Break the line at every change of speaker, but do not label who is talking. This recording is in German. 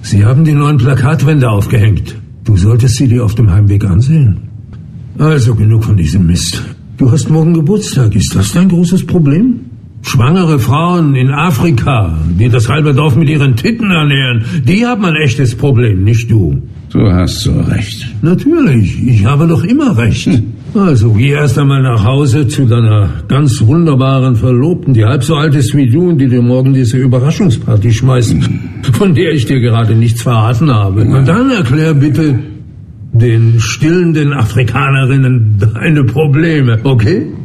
Sie haben die neuen Plakatwände aufgehängt. Du solltest sie dir auf dem Heimweg ansehen. Also genug von diesem Mist. Du hast morgen Geburtstag. Ist das dein großes Problem? Schwangere Frauen in Afrika, die das halbe Dorf mit ihren Titten ernähren, die haben ein echtes Problem, nicht du.
Du hast so recht.
Natürlich, ich habe doch immer recht. Also, geh erst einmal nach Hause zu deiner ganz wunderbaren Verlobten, die halb so alt ist wie du und die dir morgen diese Überraschungsparty schmeißt, von der ich dir gerade nichts verraten habe. Und dann erklär bitte den stillenden Afrikanerinnen deine Probleme, okay?